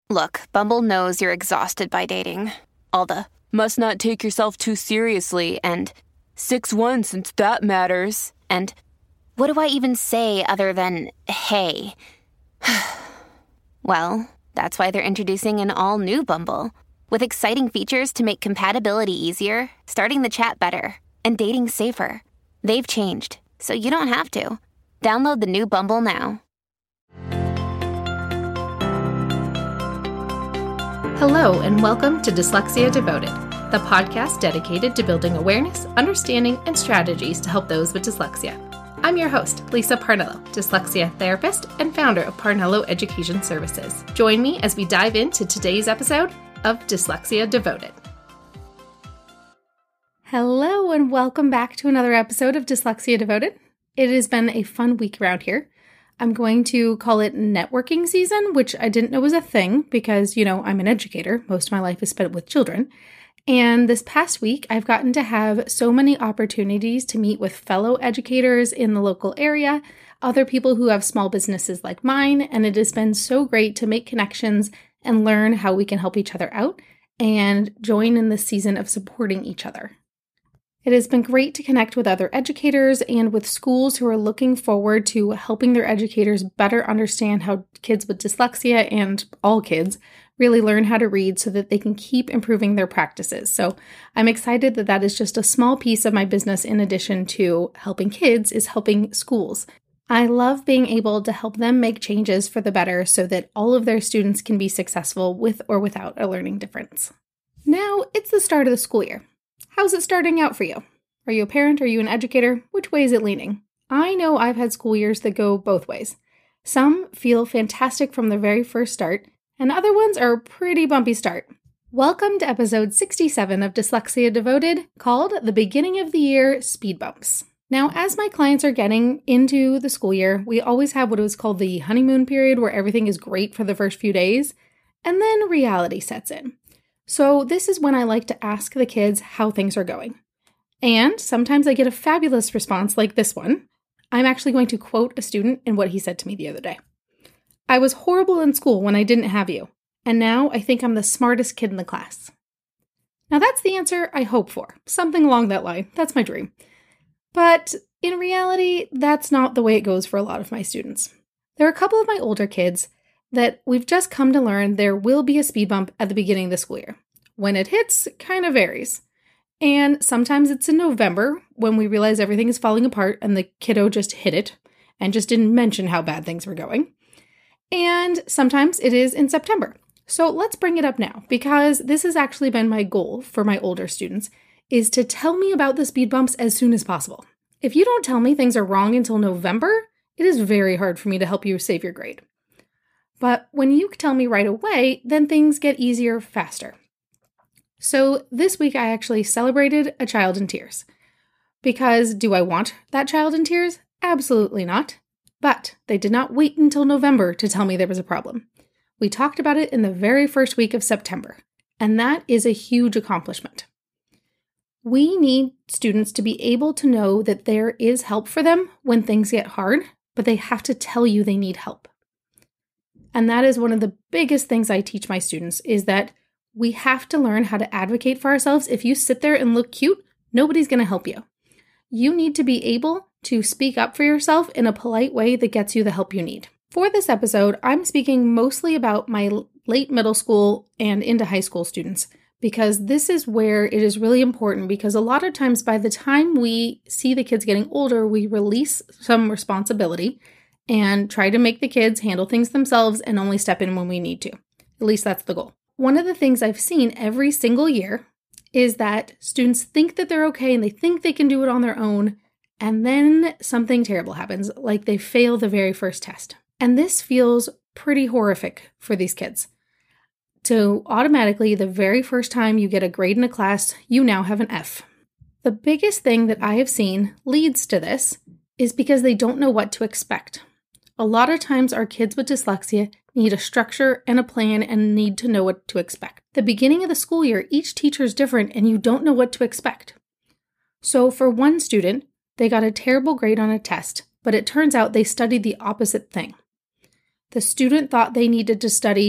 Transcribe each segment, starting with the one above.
Look, Bumble knows you're exhausted by dating. All the must not take yourself too seriously and 6'1" since that matters. And what do I even say other than hey? Well, that's why they're introducing an all-new Bumble with exciting features to make compatibility easier, starting the chat better, and dating safer. They've changed, so you don't have to. Download the new Bumble now. Hello, and welcome to Dyslexia Devoted, the podcast dedicated to building awareness, understanding, and strategies to help those with dyslexia. I'm your host, Lisa Parnello, dyslexia therapist and founder of Parnello Education Services. Join me as we dive into today's episode of Dyslexia Devoted. Hello, and welcome back to another episode of Dyslexia Devoted. It has been a fun week around here. I'm going to call it networking season, which I didn't know was a thing because, I'm an educator. Most of my life is spent with children. And this past week, I've gotten to have so many opportunities to meet with fellow educators in the local area, other people who have small businesses like mine, and it has been so great to make connections and learn how we can help each other out and join in this season of supporting each other. It has been great to connect with other educators and with schools who are looking forward to helping their educators better understand how kids with dyslexia and all kids really learn how to read so that they can keep improving their practices. So I'm excited that that is just a small piece of my business in addition to helping kids is helping schools. I love being able to help them make changes for the better so that all of their students can be successful with or without a learning difference. Now it's the start of the school year. How's it starting out for you? Are you a parent? Are you an educator? Which way is it leaning? I know I've had school years that go both ways. Some feel fantastic from the very first start, and other ones are a pretty bumpy start. Welcome to episode 67 of Dyslexia Devoted, called The Beginning of the Year Speed Bumps. Now, as my clients are getting into the school year, we always have what is called the honeymoon period where everything is great for the first few days, and then reality sets in. So this is when I like to ask the kids how things are going. And sometimes I get a fabulous response like this one. I'm actually going to quote a student in what he said to me the other day. I was horrible in school when I didn't have you, and now I think I'm the smartest kid in the class. Now that's the answer I hope for, something along that line. That's my dream. But in reality, that's not the way it goes for a lot of my students. There are a couple of my older kids that we've just come to learn there will be a speed bump at the beginning of the school year. When it hits, kind of varies. And sometimes it's in November when we realize everything is falling apart and the kiddo just hit it and just didn't mention how bad things were going. And sometimes it is in September. So let's bring it up now because this has actually been my goal for my older students is to tell me about the speed bumps as soon as possible. If you don't tell me things are wrong until November, it is very hard for me to help you save your grade. But when you tell me right away, then things get easier faster. So this week I actually celebrated a child in tears. Because do I want that child in tears? Absolutely not. But they did not wait until November to tell me there was a problem. We talked about it in the very first week of September, and that is a huge accomplishment. We need students to be able to know that there is help for them when things get hard, but they have to tell you they need help. And that is one of the biggest things I teach my students is that we have to learn how to advocate for ourselves. If you sit there and look cute, nobody's going to help you. You need to be able to speak up for yourself in a polite way that gets you the help you need. For this episode, I'm speaking mostly about my late middle school and into high school students because this is where it is really important because a lot of times by the time we see the kids getting older, we release some responsibility and try to make the kids handle things themselves and only step in when we need to. At least that's the goal. One of the things I've seen every single year is that students think that they're okay and they think they can do it on their own, and then something terrible happens, like they fail the very first test. And this feels pretty horrific for these kids. So automatically, the very first time you get a grade in a class, you now have an F. The biggest thing that I have seen leads to this is because they don't know what to expect. A lot of times our kids with dyslexia need a structure and a plan and need to know what to expect. The beginning of the school year, each teacher is different and you don't know what to expect. So for one student, they got a terrible grade on a test, but it turns out they studied the opposite thing. The student thought they needed to study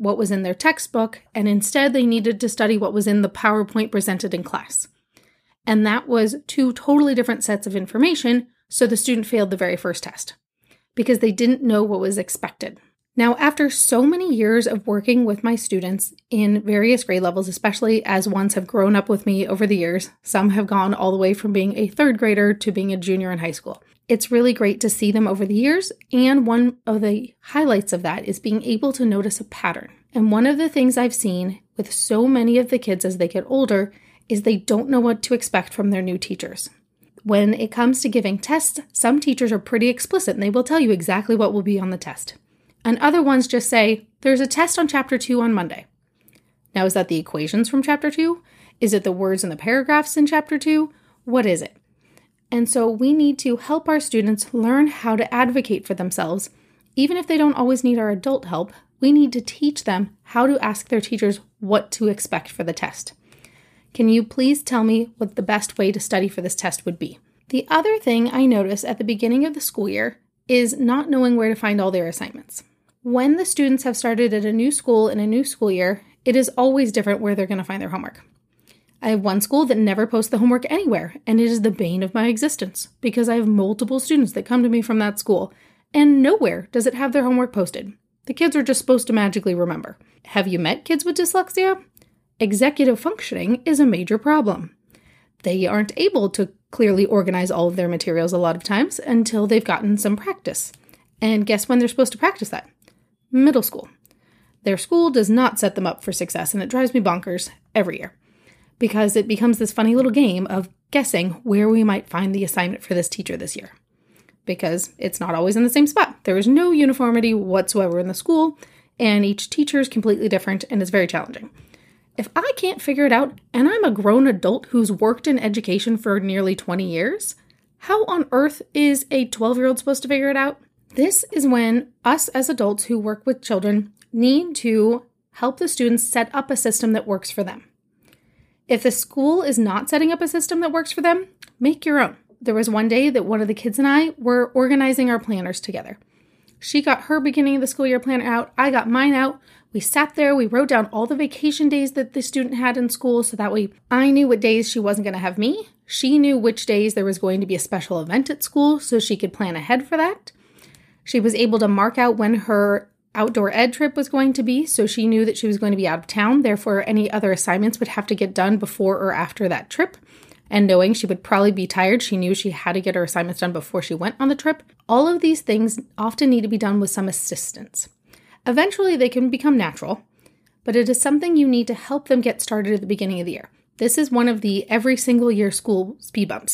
what was in their textbook, and instead they needed to study what was in the PowerPoint presented in class. And that was two totally different sets of information, so the student failed the very first test because they didn't know what was expected. Now, after so many years of working with my students in various grade levels, especially as ones have grown up with me over the years, some have gone all the way from being a third grader to being a junior in high school. It's really great to see them over the years, and one of the highlights of that is being able to notice a pattern. And one of the things I've seen with so many of the kids as they get older is they don't know what to expect from their new teachers. When it comes to giving tests, some teachers are pretty explicit and they will tell you exactly what will be on the test. And other ones just say, there's a test on Chapter 2 on Monday. Now, is that the equations from Chapter 2? Is it the words in the paragraphs in Chapter 2? What is it? And so we need to help our students learn how to advocate for themselves. Even if they don't always need our adult help, we need to teach them how to ask their teachers what to expect for the test. Can you please tell me what the best way to study for this test would be? The other thing I notice at the beginning of the school year is not knowing where to find all their assignments. When the students have started at a new school in a new school year, it is always different where they're going to find their homework. I have one school that never posts the homework anywhere, and it is the bane of my existence because I have multiple students that come to me from that school, and nowhere does it have their homework posted. The kids are just supposed to magically remember. Have you met kids with dyslexia? Executive functioning is a major problem. They aren't able to clearly organize all of their materials a lot of times until they've gotten some practice. And guess when they're supposed to practice that? Middle school. Their school does not set them up for success, and it drives me bonkers every year because it becomes this funny little game of guessing where we might find the assignment for this teacher this year. Because it's not always in the same spot. There is no uniformity whatsoever in the school, and each teacher is completely different, and it's very challenging. If I can't figure it out, and I'm a grown adult who's worked in education for nearly 20 years, how on earth is a 12-year-old supposed to figure it out? This is when us as adults who work with children need to help the students set up a system that works for them. If the school is not setting up a system that works for them, make your own. There was one day that one of the kids and I were organizing our planners together. She got her beginning of the school year planner out. I got mine out. We sat there. We wrote down all the vacation days that the student had in school so that way I knew what days she wasn't going to have me. She knew which days there was going to be a special event at school so she could plan ahead for that. She was able to mark out when her outdoor ed trip was going to be, so she knew that she was going to be out of town. Therefore, any other assignments would have to get done before or after that trip. And knowing she would probably be tired, she knew she had to get her assignments done before she went on the trip. All of these things often need to be done with some assistance. Eventually, they can become natural, but it is something you need to help them get started at the beginning of the year. This is one of the every single year school speed bumps.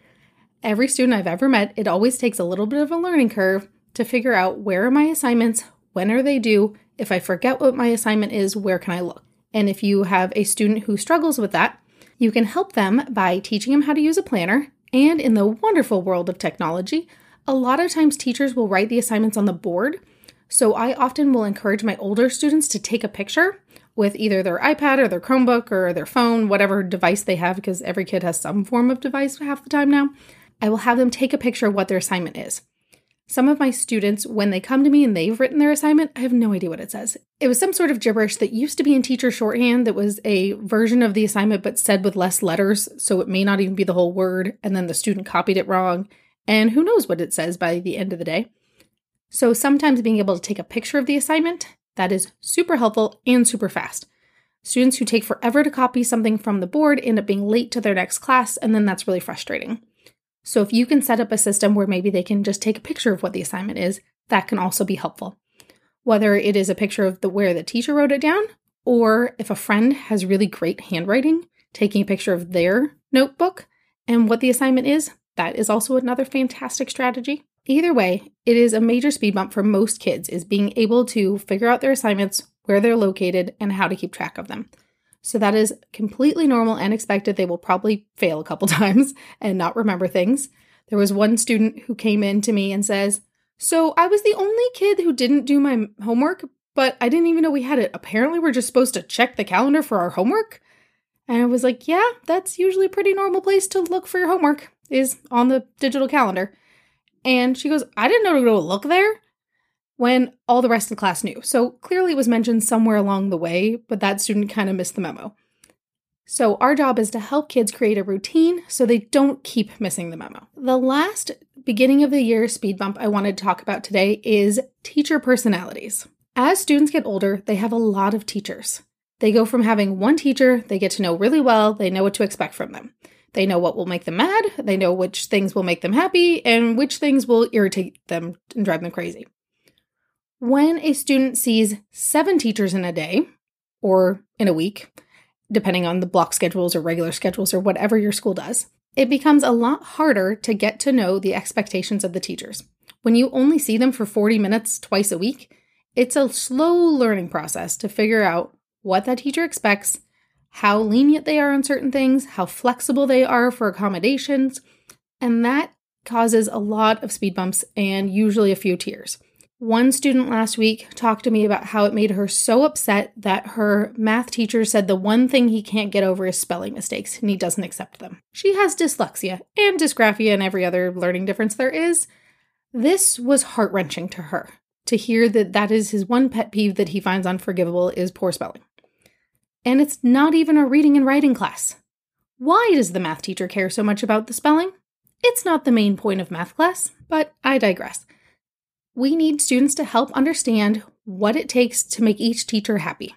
Every student I've ever met, it always takes a little bit of a learning curve to figure out where are my assignments, when are they due, if I forget what my assignment is, where can I look? And if you have a student who struggles with that, you can help them by teaching them how to use a planner, and in the wonderful world of technology, a lot of times teachers will write the assignments on the board, so I often will encourage my older students to take a picture with either their iPad or their Chromebook or their phone, whatever device they have, because every kid has some form of device half the time now. I will have them take a picture of what their assignment is. Some of my students, when they come to me and they've written their assignment, I have no idea what it says. It was some sort of gibberish that used to be in teacher shorthand that was a version of the assignment but said with less letters, so it may not even be the whole word, and then the student copied it wrong, and who knows what it says by the end of the day. So sometimes being able to take a picture of the assignment, that is super helpful and super fast. Students who take forever to copy something from the board end up being late to their next class, and then that's really frustrating. So if you can set up a system where maybe they can just take a picture of what the assignment is, that can also be helpful. Whether it is a picture of where the teacher wrote it down, or if a friend has really great handwriting, taking a picture of their notebook and what the assignment is, that is also another fantastic strategy. Either way, it is a major speed bump for most kids is being able to figure out their assignments, where they're located, and how to keep track of them. So that is completely normal and expected. They will probably fail a couple times and not remember things. There was one student who came in to me and says, "So I was the only kid who didn't do my homework, but I didn't even know we had it. Apparently we're just supposed to check the calendar for our homework." And I was like, yeah, that's usually a pretty normal place to look for your homework, is on the digital calendar. And she goes, "I didn't know to go look there." when all the rest of the class knew. So clearly it was mentioned somewhere along the way, but that student kind of missed the memo. So our job is to help kids create a routine so they don't keep missing the memo. The last beginning of the year speed bump I wanted to talk about today is teacher personalities. As students get older, they have a lot of teachers. They go from having one teacher they get to know really well, they know what to expect from them. They know what will make them mad, they know which things will make them happy, and which things will irritate them and drive them crazy. When a student sees 7 teachers in a day, or in a week, depending on the block schedules or regular schedules or whatever your school does, it becomes a lot harder to get to know the expectations of the teachers. When you only see them for 40 minutes twice a week, it's a slow learning process to figure out what that teacher expects, how lenient they are on certain things, how flexible they are for accommodations, and that causes a lot of speed bumps and usually a few tears. One student last week talked to me about how it made her so upset that her math teacher said the one thing he can't get over is spelling mistakes, and he doesn't accept them. She has dyslexia and dysgraphia and every other learning difference there is. This was heart-wrenching to her, to hear that that is his one pet peeve that he finds unforgivable is poor spelling. And it's not even a reading and writing class. Why does the math teacher care so much about the spelling? It's not the main point of math class, but I digress. We need students to help understand what it takes to make each teacher happy,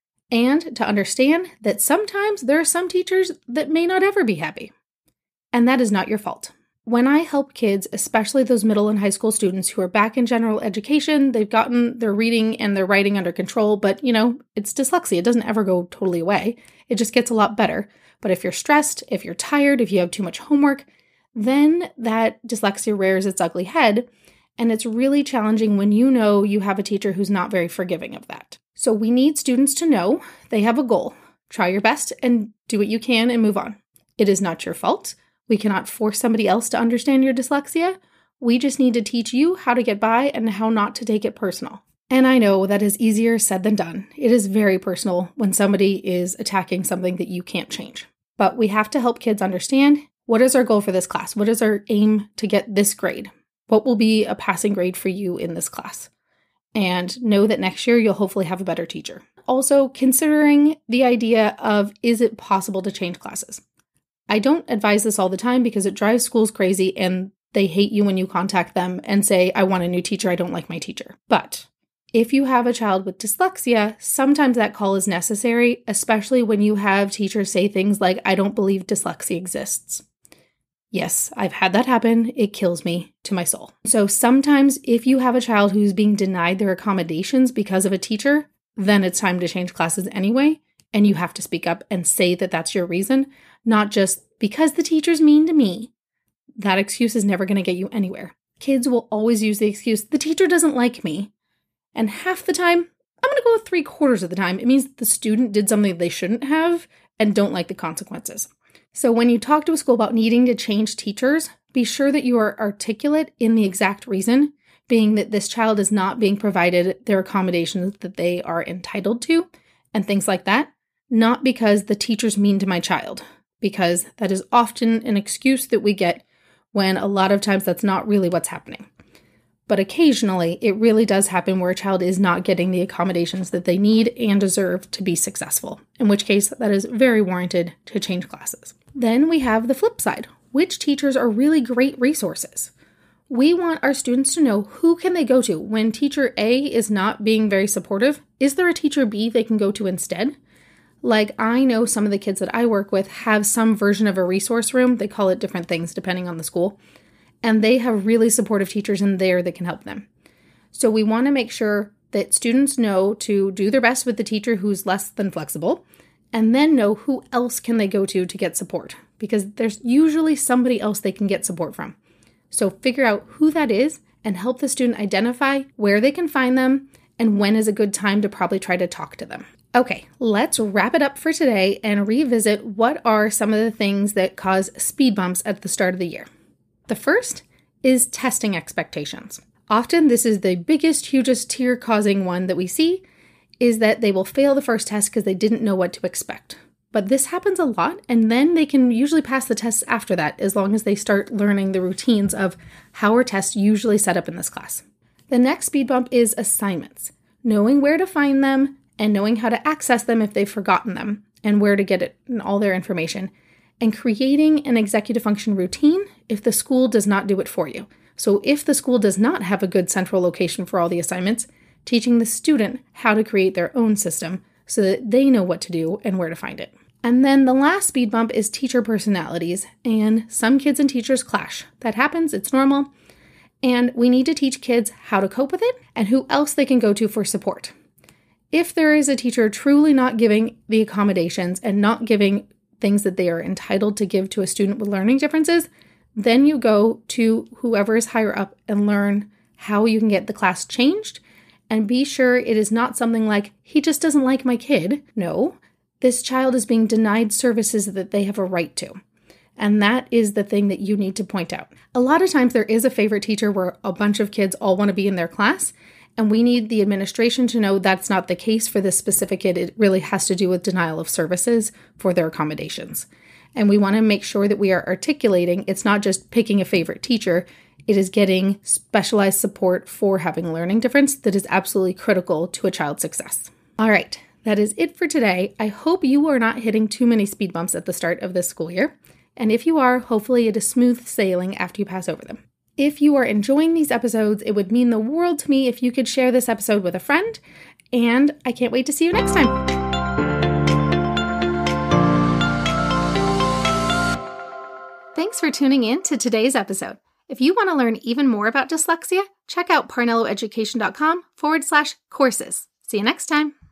and to understand that sometimes there are some teachers that may not ever be happy, and that is not your fault. When I help kids, especially those middle and high school students who are back in general education, they've gotten their reading and their writing under control, but it's dyslexia. It doesn't ever go totally away. It just gets a lot better. But if you're stressed, if you're tired, if you have too much homework, then that dyslexia rears its ugly head. And it's really challenging when you have a teacher who's not very forgiving of that. So we need students to know they have a goal. Try your best and do what you can and move on. It is not your fault. We cannot force somebody else to understand your dyslexia. We just need to teach you how to get by and how not to take it personal. And I know that is easier said than done. It is very personal when somebody is attacking something that you can't change. But we have to help kids understand, what is our goal for this class? What is our aim to get this grade? What will be a passing grade for you in this class? And know that next year you'll hopefully have a better teacher. Also, considering the idea of, is it possible to change classes? I don't advise this all the time because it drives schools crazy and they hate you when you contact them and say, I want a new teacher, I don't like my teacher. But if you have a child with dyslexia, sometimes that call is necessary, especially when you have teachers say things like, I don't believe dyslexia exists. Yes, I've had that happen. It kills me to my soul. So sometimes if you have a child who's being denied their accommodations because of a teacher, then it's time to change classes anyway. And you have to speak up and say that that's your reason, not just because the teacher's mean to me. That excuse is never going to get you anywhere. Kids will always use the excuse, the teacher doesn't like me. And half the time, I'm going to go with 3/4 of the time, it means the student did something they shouldn't have and don't like the consequences. So when you talk to a school about needing to change teachers, be sure that you are articulate in the exact reason, being that this child is not being provided their accommodations that they are entitled to, and things like that, not because the teacher's mean to my child, because that is often an excuse that we get when a lot of times that's not really what's happening. But occasionally, it really does happen where a child is not getting the accommodations that they need and deserve to be successful, in which case that is very warranted to change classes. Then we have the flip side. Which teachers are really great resources? We want our students to know who can they go to when teacher A is not being very supportive. Is there a teacher B they can go to instead? Like, I know some of the kids that I work with have some version of a resource room. They call it different things depending on the school. And they have really supportive teachers in there that can help them. So we want to make sure that students know to do their best with the teacher who's less than flexible, and then know who else can they go to get support, because there's usually somebody else they can get support from. So figure out who that is and help the student identify where they can find them and when is a good time to probably try to talk to them. Okay, let's wrap it up for today and revisit what are some of the things that cause speed bumps at the start of the year. The first is testing expectations. Often this is the biggest, hugest tear-causing one that we see, is that they will fail the first test because they didn't know what to expect. But this happens a lot, and then they can usually pass the tests after that, as long as they start learning the routines of how are tests usually set up in this class. The next speed bump is assignments, knowing where to find them and knowing how to access them if they've forgotten them and where to get it and all their information, and creating an executive function routine if the school does not do it for you. So if the school does not have a good central location for all the assignments, teaching the student how to create their own system so that they know what to do and where to find it. And then the last speed bump is teacher personalities, and some kids and teachers clash. That happens, it's normal, and we need to teach kids how to cope with it and who else they can go to for support. If there is a teacher truly not giving the accommodations and not giving things that they are entitled to give to a student with learning differences, then you go to whoever is higher up and learn how you can get the class changed, and be sure it is not something like, he just doesn't like my kid. No, this child is being denied services that they have a right to. And that is the thing that you need to point out. A lot of times there is a favorite teacher where a bunch of kids all want to be in their class, and we need the administration to know that's not the case for this specific kid. It really has to do with denial of services for their accommodations. And we want to make sure that we are articulating it's not just picking a favorite teacher, it is getting specialized support for having a learning difference that is absolutely critical to a child's success. All right, that is it for today. I hope you are not hitting too many speed bumps at the start of this school year. And if you are, hopefully it is smooth sailing after you pass over them. If you are enjoying these episodes, it would mean the world to me if you could share this episode with a friend, and I can't wait to see you next time. Thanks for tuning in to today's episode. If you want to learn even more about dyslexia, check out parnelloeducation.com/courses. See you next time.